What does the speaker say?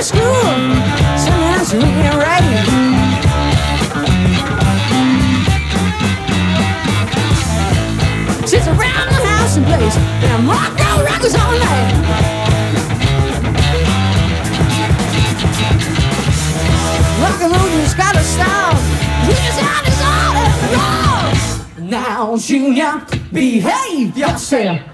to school, sometimes reading right. Sits around the house and plays and rock no records all night. Rock and roll has got a style. He's out his all. Now, Junior, behave yourself.